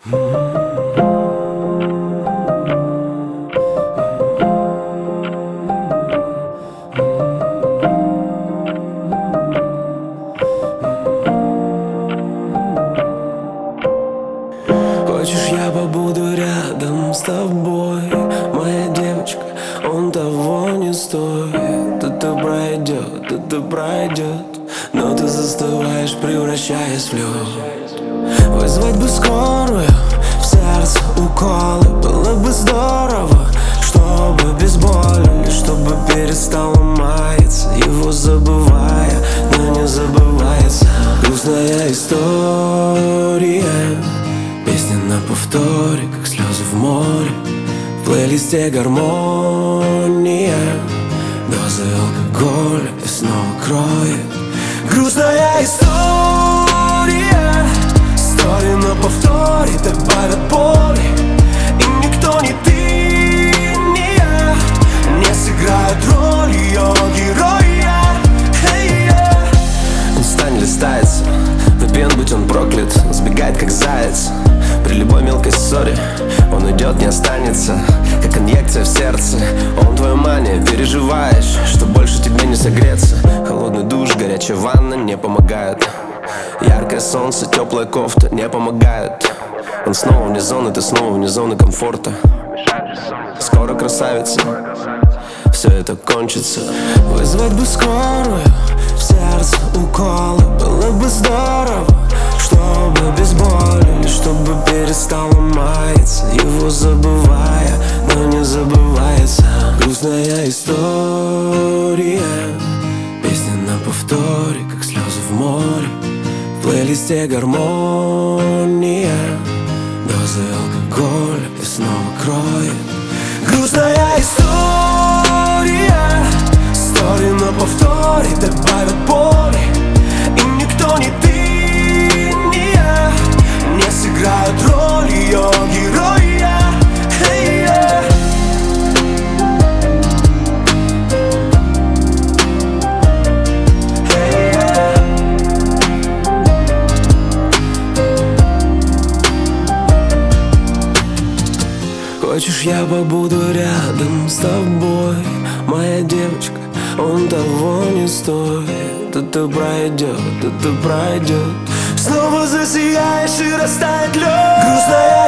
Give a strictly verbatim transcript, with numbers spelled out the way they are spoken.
Хочешь, я побуду рядом с тобой, моя девочка, он того не стоит. Это пройдет, это пройдет, но ты застываешь, превращаясь в лед. Вызвать бы скорую, в сердце уколы. Было бы здорово, чтобы без боли, чтобы перестало маяться, его забывая, но не забывается. Грустная история, песня на повторе, как слезы в море. В плейлисте гармония, дозы алкоголя и снова кроет. Грустная история, история на повторе, добавят боли. И никто, ни ты, ни я, не сыграют роль ее героя. Hey, yeah. Инста не листается, ви пи эн, будь он проклят, сбегает как заяц. При любой мелкой ссоре он уйдет, не останется, как инъекция в сердце. Он твоя мания, переживаешь, что больше тебе не согреться. Холодный душ, горячая ванна не помогают. Яркое солнце, теплая кофта не помогают. Он снова вне зоны, ты снова вне зоны комфорта. Скоро, красавица, все это кончится. Вызвать бы скорую, в сердце уколы. Было бы здорово, чтобы без боли, чтобы перестало маяться, его забывая, но не забывается. Грустная история, песня на повторе, как слезы в море. В плейлисте гармония, дозы алкоголя и снова кроет. Грустная история, история на повторе, добавят боли. И никто, ни ты, ни я, не сыграют роль ее героя. Hey, yeah. Hey, yeah. Хочешь, я побуду рядом с тобой, моя девочка, он того не стоит. Это пройдет, это пройдет, снова засияешь и растает лед. Грустная